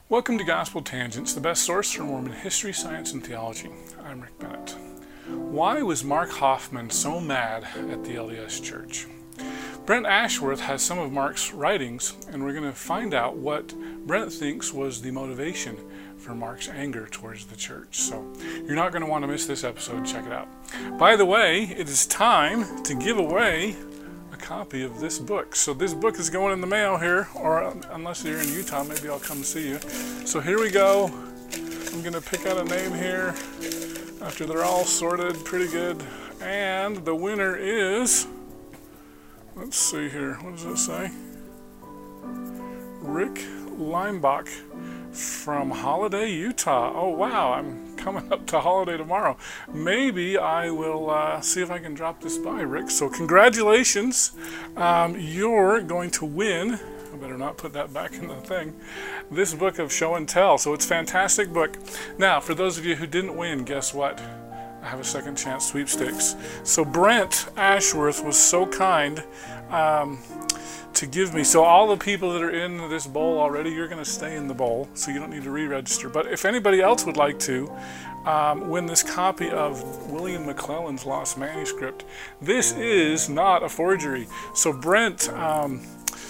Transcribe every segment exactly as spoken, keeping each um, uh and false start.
Welcome to Gospel Tangents, the best source for Mormon history, science, and theology. I'm Rick Bennett. Why was Mark Hofmann so mad at the L D S Church? Brent Ashworth has some of Mark's writings, and we're going to find out what Brent thinks was the motivation for Mark's anger towards the church. So you're not going to want to miss this episode. Check it out. By the way, it is time to give away a copy of this book. So this book is going in the mail here, or unless you're in Utah, maybe I'll come see you. So here we go. I'm going to pick out a name here after they're all sorted pretty good. And the winner is, let's see here, what does it say? Rick Leimbach from Holiday, Utah. Oh wow, I'm coming up to Holiday tomorrow. Maybe I will uh, see if I can drop this by, Rick. So congratulations. Um, you're going to win, I better not put that back in the thing, this book of Show and Tell. So it's a fantastic book. Now, for those of you who didn't win, guess what? I have a second chance sweepstakes. So Brent Ashworth was so kind um, to give me, so all the people that are in this bowl already, you're going to stay in the bowl, so you don't need to re-register. But if anybody else would like to um, win this copy of William McClelland's Lost Manuscript, this is not a forgery. So Brent, um,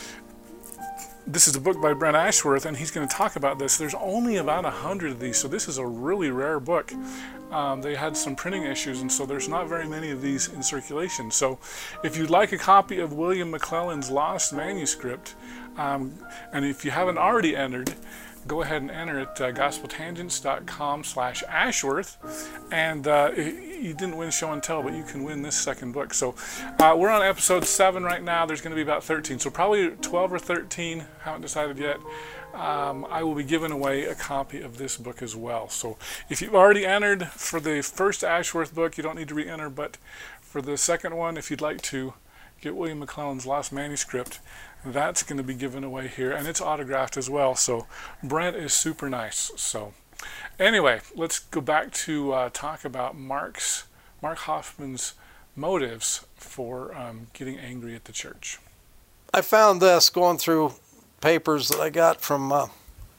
this is a book by Brent Ashworth, and he's going to talk about this. There's only about a hundred of these, so this is a really rare book. Um, they had some printing issues, and so there's not very many of these in circulation. So if you'd like a copy of William McClelland's Lost Manuscript, um, and if you haven't already entered, go ahead and enter at uh, gospeltangents.com slash Ashworth. And uh, you didn't win Show and Tell, but you can win this second book. So uh, we're on episode seven right now. There's going to be about thirteen. So probably twelve or thirteen. Haven't decided yet. Um, I will be giving away a copy of this book as well. So if you've already entered for the first Ashworth book, you don't need to re-enter. But for the second one, if you'd like to get William McClelland's Lost Manuscript, that's going to be given away here, and it's autographed as well. So Brent is super nice. So anyway, let's go back to uh, talk about Mark's Mark Hofmann's motives for um, getting angry at the church. I found this going through papers that I got from, uh,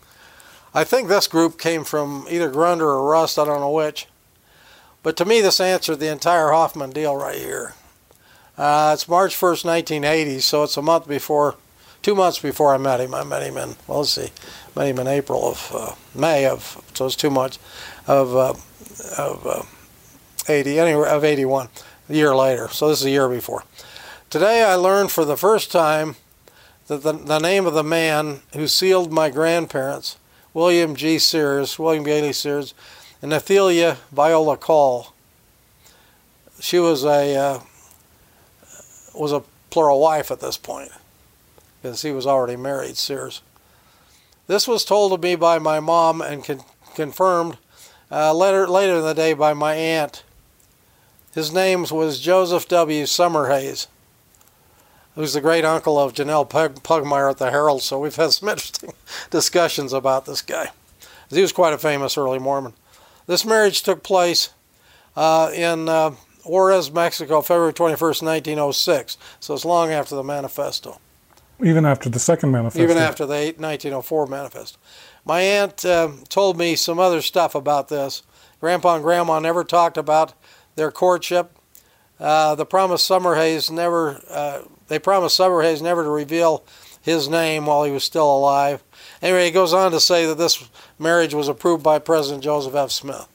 I think this group came from either Grunder or Rust, I don't know which. But to me, this answered the entire Hofmann deal right here. Uh, it's March first, nineteen eighty, so it's a month before, two months before I met him. I met him in, well, let's see, met him in April of, uh, May of, so it's two months of, uh, of uh, eighty, anyway, of eighty-one, a year later. So this is a year before. Today I learned for the first time that the, the name of the man who sealed my grandparents, William G. Sears, William Gailey Sears, and Athelia Viola Call. She was a uh, was a plural wife at this point, because he was already married, Sears. This was told to me by my mom and con confirmed uh, later later in the day by my aunt. His name was Joseph W. Summerhays, who's the great uncle of Janelle Pugmire at the Herald, so we've had some interesting discussions about this guy. He was quite a famous early Mormon. This marriage took place uh, in uh, Juarez, Mexico, February twenty-first, nineteen oh six, so it's long after the manifesto. Even after the second manifesto? Even after the nineteen oh four manifesto. My aunt uh, told me some other stuff about this. Grandpa and Grandma never talked about their courtship. Uh, the promised Summerhays never... Uh, They promised Summerhays never to reveal his name while he was still alive. Anyway, he goes on to say that this marriage was approved by President Joseph F. Smith.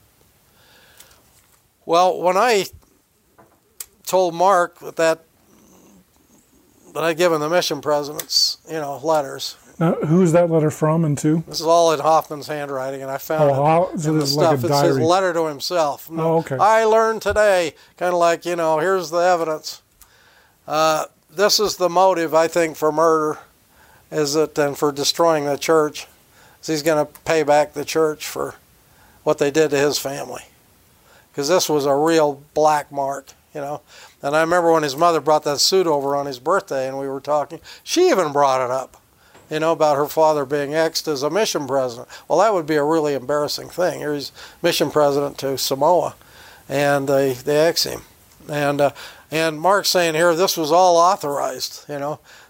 Well, when I told Mark that, that, that I'd given the mission presidents, you know, letters. Now, who's that letter from and to? This is all in Hofmann's handwriting, and I found oh, how, it so in the this is stuff. like a It's his diary. letter to himself. Oh, okay. I learned today, kind of like, you know, here's the evidence. Uh, this is the motive, I think, for murder, is it, and for destroying the church. Is he's going to pay back the church for what they did to his family. Because this was a real black mark, you know. And I remember when his mother brought that suit over on his birthday and we were talking, she even brought it up, you know, about her father being exed as a mission president. Well, that would be a really embarrassing thing. Here he's mission president to Samoa, and they, they ex him. And uh, and Mark's saying here, this was all authorized, you know.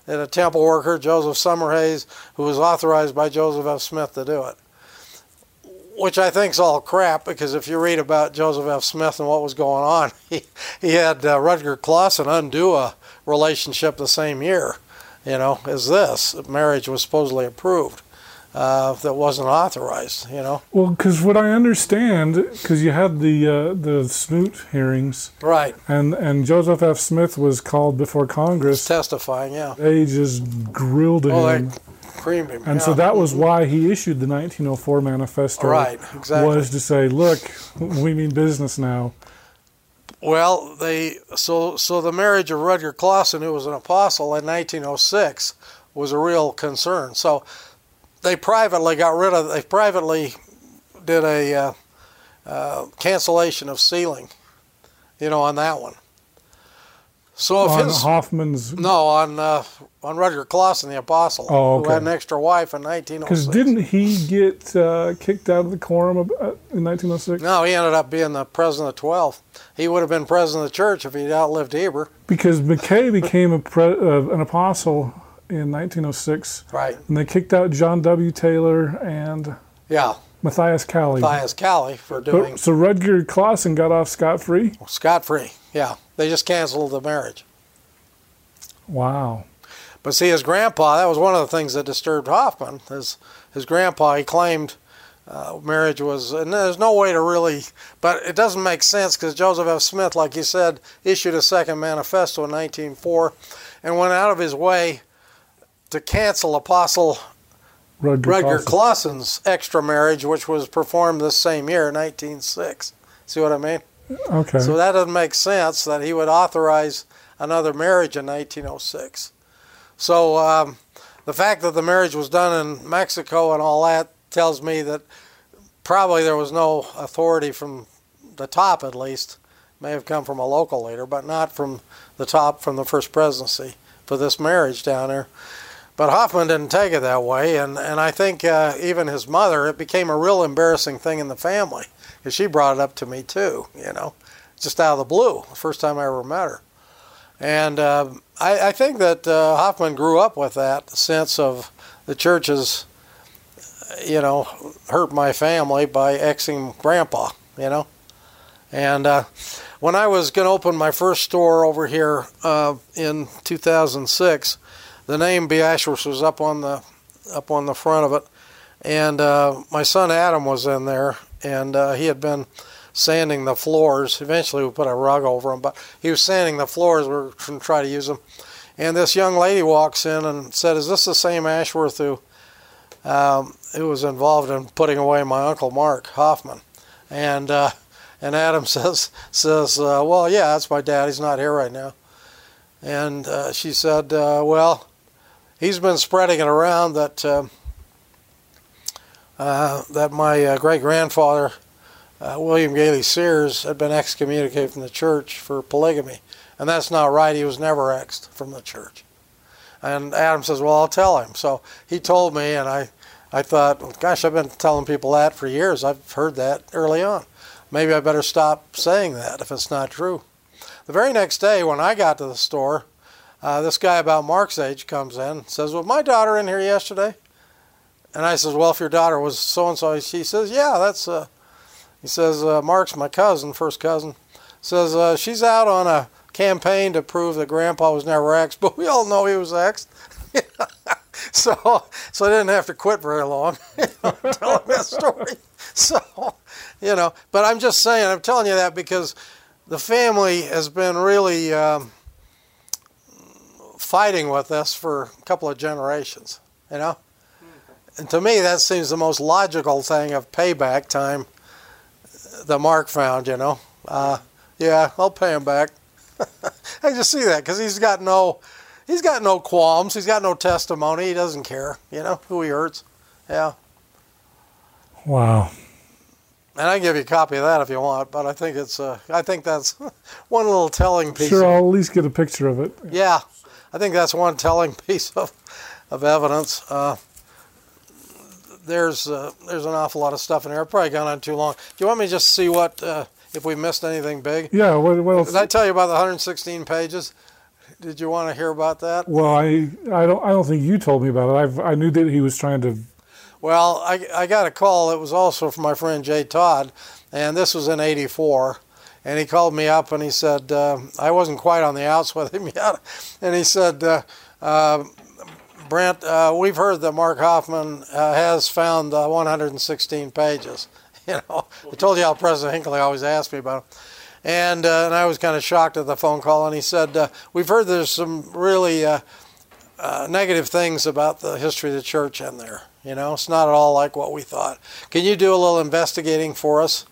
and a temple worker, Joseph Summerhays, who was authorized by Joseph F. Smith to do it. Which I think is all crap, because if you read about Joseph F. Smith and what was going on, he, he had uh, Rutger Clausen undo a relationship the same year, you know, as this. Marriage was supposedly approved. Uh, that wasn't authorized, you know. Well, because what I understand, because you had the uh, the Smoot hearings, right, and and Joseph F. Smith was called before Congress, He's testifying, yeah. They just grilled oh, him, they creamed him, and yeah. so that was why he issued the nineteen oh four manifesto. Right, exactly. Was to say, look, we mean business now. Well, they so so the marriage of Rutger Clausen, who was an apostle in nineteen oh six, was a real concern. So they privately got rid of, they privately did a uh, uh, cancellation of sealing, you know, on that one. So if on his, Hoffman's... No, on uh, on Rutger Clausen, the apostle, oh, okay. who had an extra wife in nineteen oh six. Because didn't he get uh, kicked out of the quorum in nineteen oh six? No, he ended up being the president of twelve. He would have been president of the church if he'd outlived Heber. Because McKay became a pre, uh, an apostle in nineteen oh six. Right. And they kicked out John W. Taylor and yeah. Matthias Calley. Matthias Calley for doing... So, so Rutger Clausen got off scot-free? Scot-free, yeah. They just canceled the marriage. Wow. But see, his grandpa, that was one of the things that disturbed Hoffman. His, his grandpa, he claimed uh, marriage was... And there's no way to really... But it doesn't make sense, because Joseph F. Smith, like you said, issued a second manifesto in nineteen oh four and went out of his way to cancel Apostle Rutger, Rutger Clausen's extra marriage, which was performed this same year, nineteen oh six. See what I mean? Okay. So that doesn't make sense that he would authorize another marriage in nineteen oh six. So um, the fact that the marriage was done in Mexico and all that tells me that probably there was no authority from the top, at least. May have come from a local leader, but not from the top, from the first presidency, for this marriage down there. But Hoffman didn't take it that way, and, and I think uh, even his mother, it became a real embarrassing thing in the family, because she brought it up to me too, you know, just out of the blue, the first time I ever met her. And uh, I, I think that uh, Hoffman grew up with that sense of the church's, you know, hurt my family by exing Grandpa, you know. And uh, when I was going to open my first store over here uh, in two thousand six, the name Beashworth was up on the up on the front of it, and uh, my son Adam was in there, and uh, he had been sanding the floors. Eventually, we put a rug over them, but he was sanding the floors. We were going to try to use them, and this young lady walks in and said, "Is this the same Ashworth who um, who was involved in putting away my Uncle Mark Hoffman?" And uh, and Adam says says, uh, "Well, yeah, that's my dad. He's not here right now." And uh, she said, uh, "Well, he's been spreading it around that uh, uh, that my uh, great-grandfather, uh, William Gailey Sears, had been excommunicated from the church for polygamy. And that's not right. He was never exed from the church." And Adam says, "Well, I'll tell him." So he told me, and I, I thought, well, gosh, I've been telling people that for years. I've heard that early on. Maybe I better stop saying that if it's not true. The very next day when I got to the store, Uh, this guy about Mark's age comes in and says, "Was my daughter in here yesterday?" And I says, "Well, if your daughter was so-and-so," she says, "Yeah, that's," uh, he says, uh, "Mark's my cousin, first cousin." Says, uh, "She's out on a campaign to prove that Grandpa was never exed," but we all know he was exed. so, so I didn't have to quit very long telling that story. So, you know, but I'm just saying, I'm telling you that because the family has been really... Um, fighting with us for a couple of generations, you know? And to me, that seems the most logical thing of payback time that Mark found, you know? Uh, yeah, I'll pay him back. I just see that because he's got no, he's got no qualms. He's got no testimony. He doesn't care, you know, who he hurts. Yeah. Wow. And I can give you a copy of that if you want, but I think it's, uh, I think that's one little telling piece. Sure, of, I'll at least get a picture of it. Yeah. I think that's one telling piece of, of evidence. Uh, there's uh, there's an awful lot of stuff in here. I've probably gone on too long. Do you want me to just see what, uh, if we missed anything big? Yeah, what, what else? Did I tell you about the one hundred sixteen pages? did you want to hear about that? Well, I I don't I don't think you told me about it. I've I knew that he was trying to. Well, I I got a call. It was also from my friend Jay Todd, and this was in eighty-four. And he called me up and he said, uh, I wasn't quite on the outs with him yet. And he said, uh, uh, Brent, uh, we've heard that Mark Hoffman uh, has found uh, one hundred sixteen pages. You know, I told you how President Hinckley always asked me about them. And, uh, and I was kind of shocked at the phone call. And he said, uh, we've heard there's some really uh, uh, negative things about the history of the church in there. You know, it's not at all like what we thought. Can you do a little investigating for us?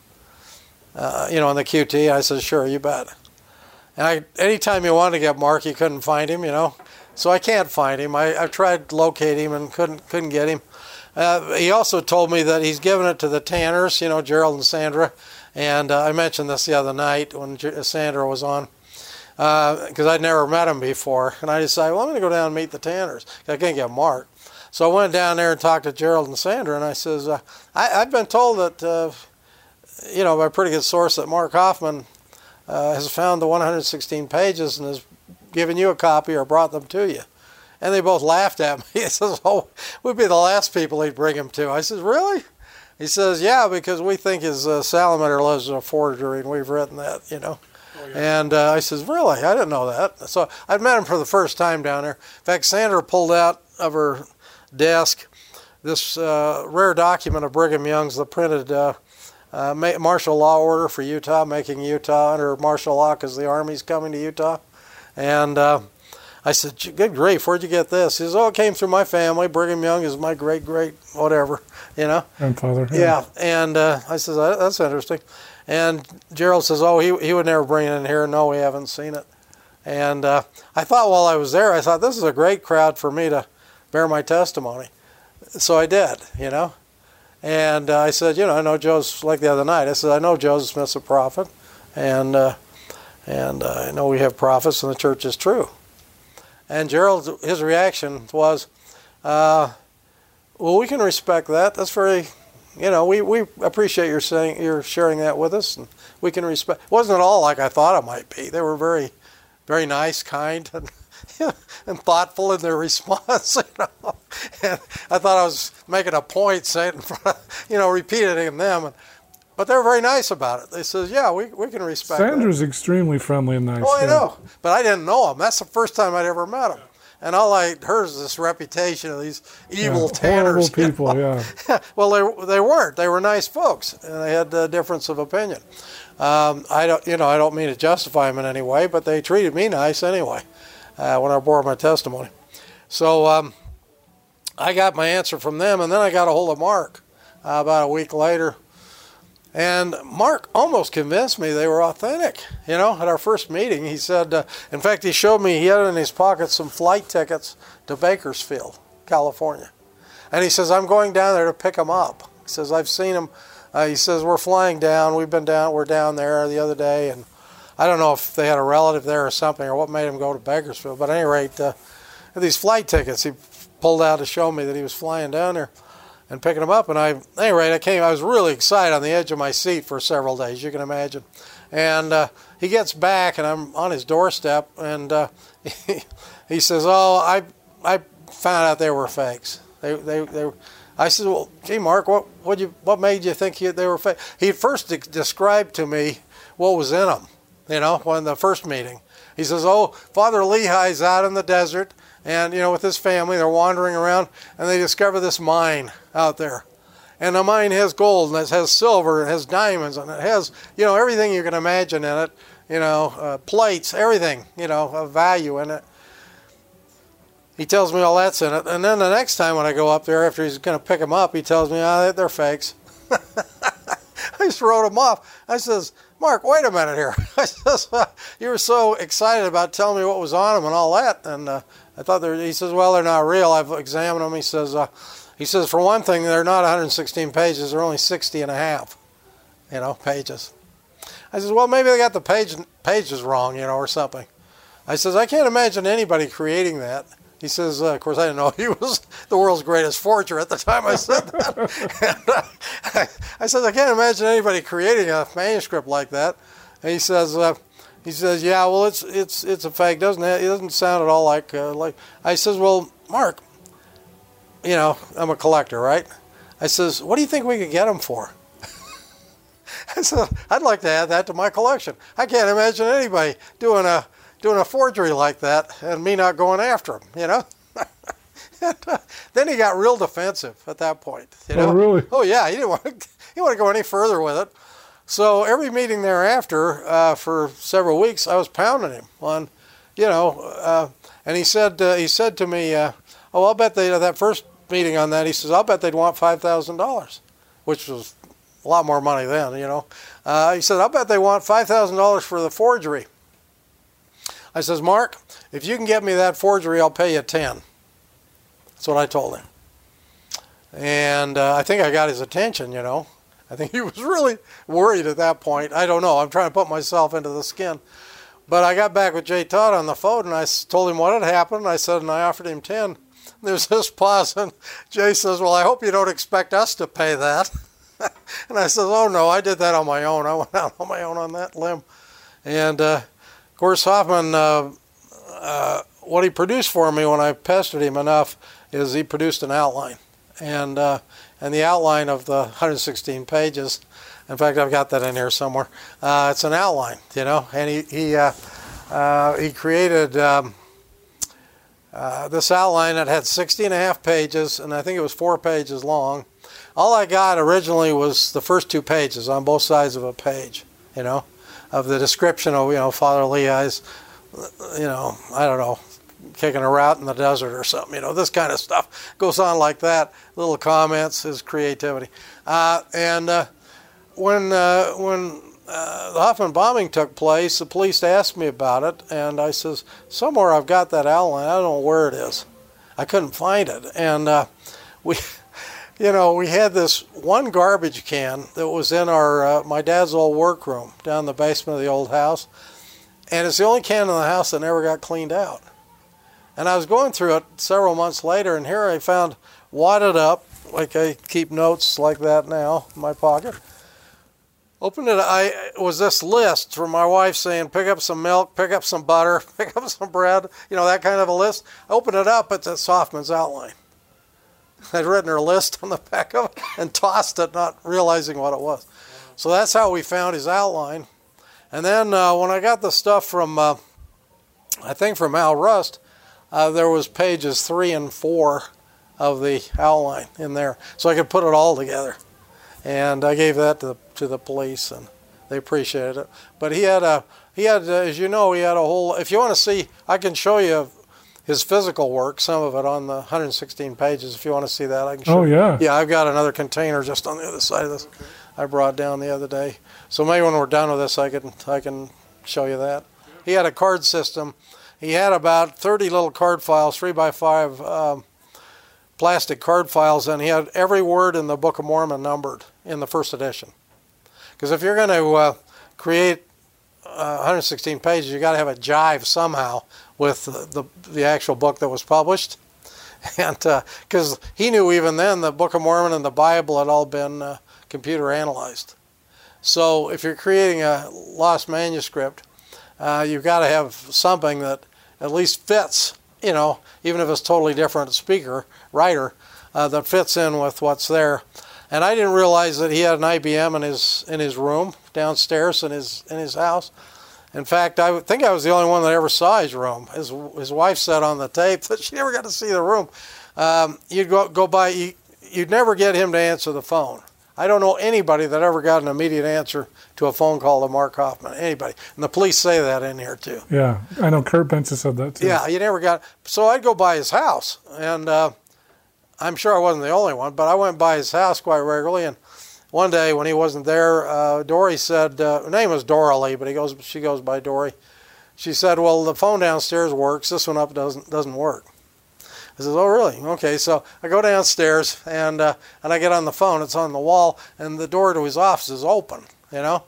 Uh, you know, on the Q T. I said, sure, you bet. And I, anytime you wanted to get Mark, you couldn't find him, you know. So I can't find him. I, I tried to locate him and couldn't couldn't get him. Uh, he also told me that he's given it to the Tanners, you know, Gerald and Sandra. And uh, I mentioned this the other night when G- Sandra was on, because uh, I'd never met him before. And I decided, well, I'm going to go down and meet the Tanners. I can't get Mark. So I went down there and talked to Gerald and Sandra, and I says, uh, I, I've been told that... Uh, you know, by a pretty good source that Mark Hoffman uh, has found the one hundred sixteen pages and has given you a copy or brought them to you. And they both laughed at me. He says, oh, we'd be the last people he'd bring him to. I says, really? He says, yeah, because we think his uh, salamander lives in a forgery, and we've written that, you know. Oh, yeah. And uh, I says, really? I didn't know that. So I'd met him for the first time down there. In fact, Sandra pulled out of her desk this uh, rare document of Brigham Young's, the printed... Uh, Uh, martial law order for Utah, making Utah under martial law because the Army's coming to Utah. And uh, I said, good grief, where'd you get this? He says, oh, it came through my family. Brigham Young is my great, great, whatever, you know. Grandfather. Yeah. yeah. And uh, I says, that's interesting. And Gerald says, oh, he, he would never bring it in here. No, we haven't seen it. And uh, I thought while I was there, I thought, this is a great crowd for me to bear my testimony. So I did, you know. And uh, I said, you know, I know Joseph, like the other night, I said, I know Joseph Smith's a prophet, and uh, and uh, I know we have prophets, and the church is true. And Gerald, his reaction was, uh, well, we can respect that. That's very, you know, we, we appreciate your saying, you're sharing that with us, and we can respect. It wasn't at all like I thought it might be. They were very, very nice, kind, and and thoughtful in their response, you know. And I thought I was making a point, saying, in front of, you know, repeating them. And, but they were very nice about it. They says, yeah, we we can respect Sandra's that. extremely friendly and nice. Oh, I yeah. know. But I didn't know him. That's the first time I'd ever met him. And all I heard is this reputation of these evil yeah, Tanners. Horrible people, yeah. Well, they they weren't. They were nice folks, and they had a difference of opinion. Um, I don't, you know, I don't mean to justify them in any way, but they treated me nice anyway. Uh, when I bore my testimony. So um, I got my answer from them, and then I got a hold of Mark uh, about a week later. And Mark almost convinced me they were authentic. You know, at our first meeting, he said, uh, in fact, he showed me, he had in his pocket some flight tickets to Bakersfield, California. And he says, I'm going down there to pick them up. He says, I've seen them. Uh, he says, we're flying down. We've been down, we're down there the other day, and I don't know if they had a relative there or something, or what made him go to Bakersfield. But at any rate, uh, these flight tickets he pulled out to show me that he was flying down there and picking them up. And I, at any rate, I came. I was really excited, on the edge of my seat for several days, you can imagine. And uh, he gets back, and I'm on his doorstep, and uh, he, he says, "Oh, I I found out they were fakes. They they they." Were, I said, "Well, gee, Mark, what what you what made you think they were fake?" He first de- described to me what was in them. You know, when the first meeting, he says, "Oh, Father Lehi's out in the desert, and you know, with his family, they're wandering around, and they discover this mine out there, and the mine has gold, and it has silver, and it has diamonds, and it has, you know, everything you can imagine in it, you know, uh, plates, everything, you know, of value in it." He tells me all that's in it, and then the next time when I go up there, after he's going to pick them up, he tells me, "Ah, they're fakes." I just wrote them off. I says, "Mark, wait a minute here." I says, "You were so excited about telling me what was on them and all that." And uh, I thought they're, he says, "Well, they're not real. I've examined them." He says, uh, he says, "For one thing, they're not one hundred sixteen pages. They're only sixty and a half, you know, pages." I says, "Well, maybe they got the page pages wrong, you know, or something." I says, "I can't imagine anybody creating that." He says, uh, of course, I didn't know he was the world's greatest forger at the time I said that. and, uh, I, I said, "I can't imagine anybody creating a manuscript like that." And he says, uh, He says, yeah, well, it's it's it's a fake, doesn't it? It doesn't sound at all like uh, like. I says, well, Mark, you know, I'm a collector, right? I says, what do you think we could get them for? I said, I'd like to add that to my collection. I can't imagine anybody doing a doing a forgery like that and me not going after him, you know? and, uh, then he got real defensive at that point. You know? Oh, really? Oh, yeah, he didn't want to, he didn't want to go any further with it. So every meeting thereafter, uh, for several weeks, I was pounding him on, you know, uh, and he said uh, he said to me, uh, oh, I'll bet they, that first meeting on that, he says, I'll bet they'd want five thousand dollars, which was a lot more money then, you know. Uh, he said, I'll bet they want five thousand dollars for the forgery. I says, Mark, if you can get me that forgery, I'll pay you ten. That's what I told him. And uh, I think I got his attention, you know. I think he was really worried at that point. I don't know. I'm trying to put myself into the skin. But I got back with Jay Todd on the phone, and I told him what had happened. I said, and I offered him ten. There's this pause, and Jay says, well, I hope you don't expect us to pay that. And I said, oh, no, I did that on my own. I went out on my own on that limb. And, uh, of course, Hoffman, uh, uh, what he produced for me when I pestered him enough is he produced an outline. And uh, and the outline of the one hundred sixteen pages, in fact, I've got that in here somewhere. Uh, it's an outline, you know, and he he uh, uh, he created um, uh, this outline that had sixty and a half pages, and I think it was four pages long. All I got originally was the first two pages on both sides of a page, you know, of the description of, you know, Father Lehi's, you know, I don't know, kicking a route in the desert or something, you know, this kind of stuff goes on like that. Little comments, his creativity. Uh, and uh, when uh, when uh, the Hoffman bombing took place, the police asked me about it, and I says, somewhere I've got that outline. I don't know where it is. I couldn't find it. And uh, we, you know, we had this one garbage can that was in our uh, my dad's old workroom down in the basement of the old house, and it's the only can in the house that never got cleaned out. And I was going through it several months later, and here I found wadded up, like I keep notes like that now in my pocket. Opened it, I it was this list from my wife saying, pick up some milk, pick up some butter, pick up some bread, you know, that kind of a list. I opened it up, it's Hoffman's outline. I'd written her list on the back of it and tossed it, not realizing what it was. So that's how we found his outline. And then uh, when I got the stuff from, uh, I think from Al Rust, Uh, there was pages three and four of the outline in there, so I could put it all together. And I gave that to the, to the police, and they appreciated it. But he had a he had, uh, as you know, he had a whole. If you want to see, I can show you his physical work, some of it on the one hundred sixteen pages. If you want to see that, I can show Oh, you. yeah. Yeah, I've got another container just on the other side of this. Okay. I brought down the other day. So maybe when we're done with this, I can I can show you that. Yeah. He had a card system. He had about thirty little card files, three by five um, plastic card files, and he had every word in the Book of Mormon numbered in the first edition. Because if you're going to uh, create uh, one hundred sixteen pages, you got to have a jive somehow with the, the the actual book that was published, and because uh, he knew even then the Book of Mormon and the Bible had all been uh, computer analyzed. So if you're creating a lost manuscript, uh, you've got to have something that at least fits, you know, even if it's totally different speaker, writer, uh, that fits in with what's there. And I didn't realize that he had an I B M in his in his room downstairs in his in his house. In fact, I think I was the only one that ever saw his room. His his wife said on the tape that she never got to see the room. Um, you'd go go by, you, you'd never get him to answer the phone. I don't know anybody that ever got an immediate answer to a phone call to Mark Hoffman. Anybody. And the police say that in here, too. Yeah, I know Kurt Benson said that, too. Yeah, you never got... So I'd go by his house, and uh, I'm sure I wasn't the only one, but I went by his house quite regularly, and one day when he wasn't there, uh, Dory said... Uh, her name was Dora Lee, but he goes, she goes by Dory. She said, well, the phone downstairs works. This one up doesn't doesn't work. I said, oh, really? Okay, so I go downstairs, and uh, and I get on the phone. It's on the wall, and the door to his office is open, you know?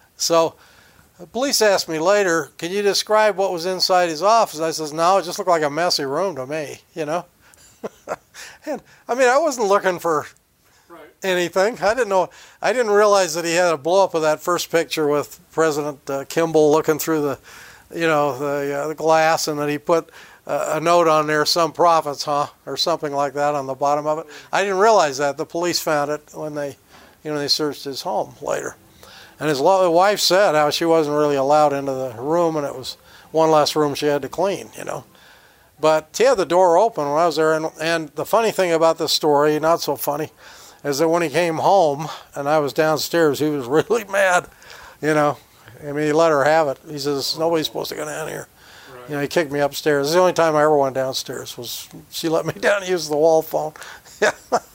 So the police asked me later, can you describe what was inside his office? I says, no, it just looked like a messy room to me, you know? And, I mean, I wasn't looking for right. anything. I didn't know. I didn't realize that he had a blow up of that first picture with President uh, Kimball looking through the, you know, the uh, the glass, and that he put uh, a note on there, "Some profits, huh?" or something like that on the bottom of it. I didn't realize that. The police found it when they, you know, they searched his home later. And his wife said how she wasn't really allowed into the room, and it was one less room she had to clean, you know. But he had the door open when I was there, and, and the funny thing about this story, not so funny, is that when he came home and I was downstairs, he was really mad, you know. I mean, he let her have it. He says, "Nobody's supposed to go down here." Right. You know, he kicked me upstairs. It's the only time I ever went downstairs was she let me down and use the wall phone. Yeah.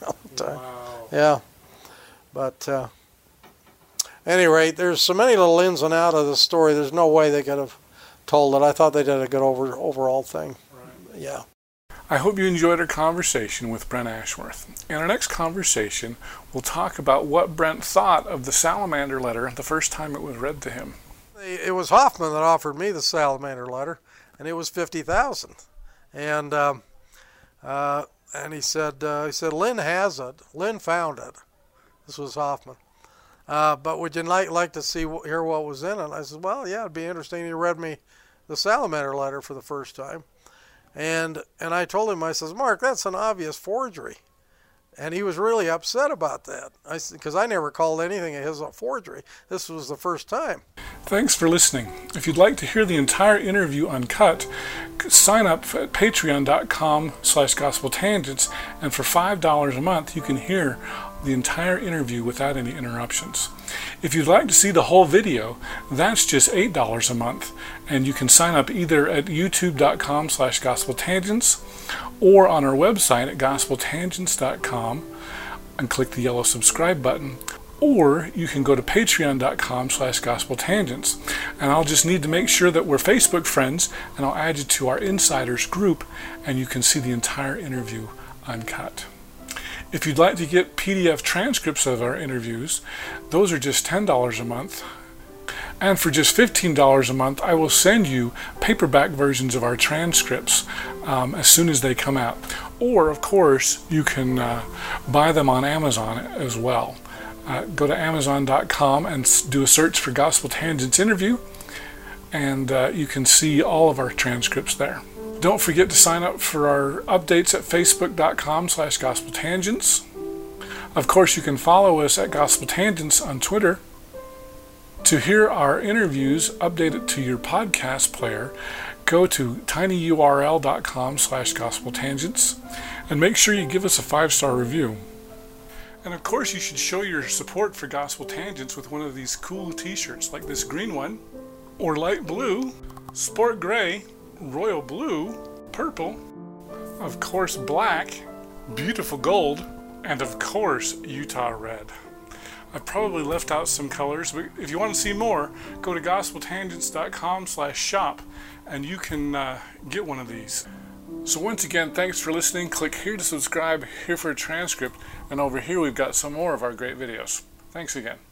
Wow. Yeah. But... Uh, At any rate, there's so many little ins and outs of the story, there's no way they could have told it. I thought they did a good over, overall thing. Right. Yeah. I hope you enjoyed our conversation with Brent Ashworth. In our next conversation, we'll talk about what Brent thought of the Salamander letter the first time it was read to him. It was Hoffman that offered me the Salamander letter, and it was fifty thousand dollars. And um, uh, and he said, uh, he said, "Lynn has it. Lynn found it." This was Hoffman. Uh, but would you like like to see hear what was in it? I said, "Well, yeah, it'd be interesting." He read me the Salamander letter for the first time, and and I told him, I says, "Mark, that's an obvious forgery," and he was really upset about that. I because I never called anything of his a forgery. This was the first time. Thanks for listening. If you'd like to hear the entire interview uncut, sign up at patreon dot com slash gospel tangents, and for five dollars a month, you can hear the entire interview without any interruptions. If you'd like to see the whole video, that's just eight dollars a month, and you can sign up either at youtube dot com slash gospel tangents or on our website at gospel tangents dot com and click the yellow subscribe button, or you can go to patreon dot com slash gospel tangents, and I'll just need to make sure that we're Facebook friends, and I'll add you to our insiders group, and you can see the entire interview uncut. If you'd like to get P D F transcripts of our interviews, those are just ten dollars a month. And for just fifteen dollars a month, I will send you paperback versions of our transcripts um, as soon as they come out. Or, of course, you can uh, buy them on Amazon as well. Uh, go to amazon dot com and do a search for Gospel Tangents Interview, and uh, you can see all of our transcripts there. Don't forget to sign up for our updates at facebook dot com slash gospel tangents. Of course, you can follow us at Gospel Tangents on Twitter. To hear our interviews updated to your podcast player, go to tinyurl dot com slash gospel tangents, and make sure you give us a five-star review. And of course, you should show your support for Gospel Tangents with one of these cool t-shirts, like this green one, or light blue, sport gray, royal blue, purple, of course black, beautiful gold, and of course Utah red. I've probably left out some colors, but if you want to see more, go to gospel tangents dot com slash shop, and you can uh, get one of these. So once again, thanks for listening. Click here to subscribe, here for a transcript, and over here we've got some more of our great videos. Thanks again.